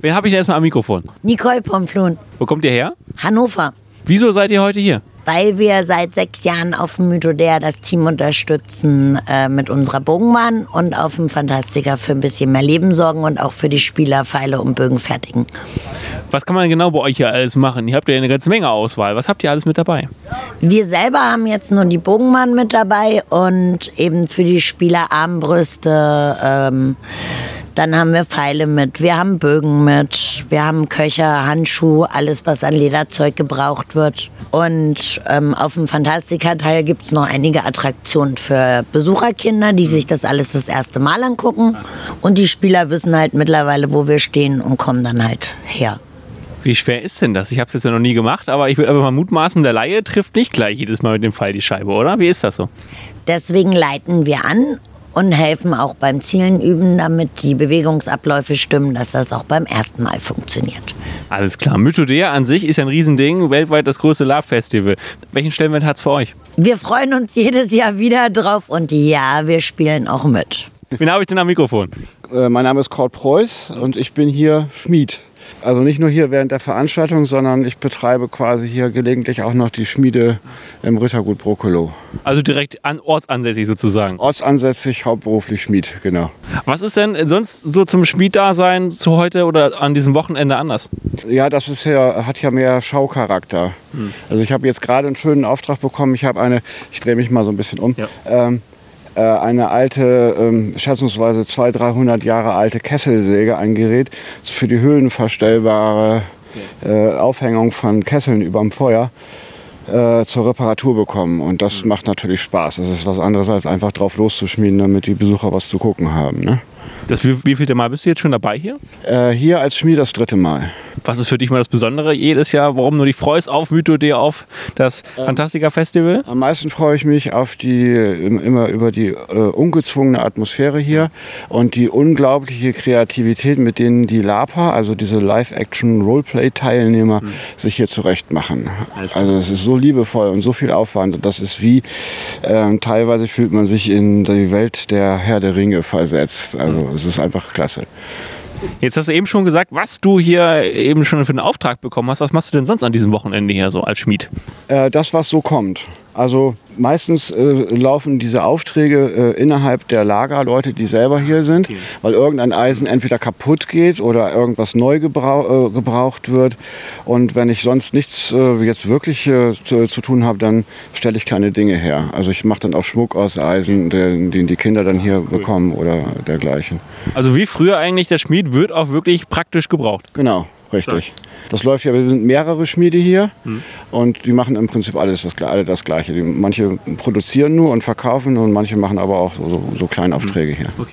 Wen habe ich denn erstmal am Mikrofon? Nicole Pomplun, Wo kommt ihr her? Hannover. Wieso seid ihr heute hier? Weil wir seit 6 Jahren auf dem Mythodea das Team unterstützen mit unserer Bogenbahn und auf dem Fantastika für ein bisschen mehr Leben sorgen und auch für die Spieler Pfeile und Bögen fertigen. Was kann man genau bei euch hier alles machen? Ihr habt ja eine ganze Menge Auswahl. Was habt ihr alles mit dabei? Wir selber haben jetzt nur die Bogenbahn mit dabei und eben für die Spieler Armbrüste. Dann haben wir Pfeile mit, wir haben Bögen mit, wir haben Köcher, Handschuhe, alles was an Lederzeug gebraucht wird. Und auf dem Fantastika-Teil gibt es noch einige Attraktionen für Besucherkinder, die sich das alles das erste Mal angucken. Und die Spieler wissen halt mittlerweile, wo wir stehen und kommen dann halt her. Wie schwer ist denn das? Ich habe es jetzt ja noch nie gemacht, aber ich würde einfach mal mutmaßen, der Laie trifft nicht gleich jedes Mal mit dem Pfeil die Scheibe, oder? Wie ist das so? Deswegen leiten wir an und helfen auch beim Zielen üben, damit die Bewegungsabläufe stimmen, dass das auch beim ersten Mal funktioniert. Alles klar. Mythodea an sich ist ja ein Riesending, weltweit das größte Lab-Festival. Welchen Stellenwert hat es für euch? Wir freuen uns jedes Jahr wieder drauf und ja, wir spielen auch mit. Wen habe ich denn am Mikrofon? Mein Name ist Kurt Preuß und ich bin hier Schmied. Also nicht nur hier während der Veranstaltung, sondern ich betreibe quasi hier gelegentlich auch noch die Schmiede im Rittergut Brokelow. Also direkt ortsansässig sozusagen. Ortsansässig, hauptberuflich Schmied, genau. Was ist denn sonst so zum Schmieddasein zu heute oder an diesem Wochenende anders? Ja, das ist ja, hat ja mehr Schaucharakter. Also ich habe jetzt gerade einen schönen Auftrag bekommen. Ich habe ich drehe mich mal so ein bisschen um. Ja. Eine alte, schätzungsweise 200-300 Jahre alte Kesselsäge, ein Gerät für die höhenverstellbare Aufhängung von Kesseln überm Feuer zur Reparatur bekommen. Und das macht natürlich Spaß. Das ist was anderes, als einfach drauf loszuschmieden, damit die Besucher was zu gucken haben. Ne? Wie vielte Mal bist du jetzt schon dabei hier? Hier als Schmied das 3. Mal. Was ist für dich mal das Besondere jedes Jahr? Warum du dich freust auf Mythodea, auf das Fantastika-Festival? Am meisten freue ich mich auf immer über die ungezwungene Atmosphäre hier und die unglaubliche Kreativität, mit denen die LARPer, also diese Live-Action-Roleplay-Teilnehmer, sich hier zurechtmachen. Also es ist so liebevoll und so viel Aufwand. Und das ist teilweise fühlt man sich in die Welt der Herr der Ringe versetzt. Also es ist einfach klasse. Jetzt hast du eben schon gesagt, was du hier eben schon für einen Auftrag bekommen hast. Was machst du denn sonst an diesem Wochenende hier so als Schmied? Das, was so kommt. Also meistens laufen diese Aufträge innerhalb der Lagerleute, die selber hier sind, weil irgendein Eisen entweder kaputt geht oder irgendwas neu gebraucht wird. Und wenn ich sonst nichts jetzt wirklich zu tun habe, dann stelle ich kleine Dinge her. Also ich mache dann auch Schmuck aus Eisen, den die Kinder dann hier bekommen oder dergleichen. Also wie früher eigentlich, der Schmied wird auch wirklich praktisch gebraucht. Genau. Richtig. Das läuft ja, wir sind mehrere Schmiede hier und die machen im Prinzip alle das Gleiche. Manche produzieren nur und verkaufen und manche machen aber auch so Kleinaufträge hier. Okay.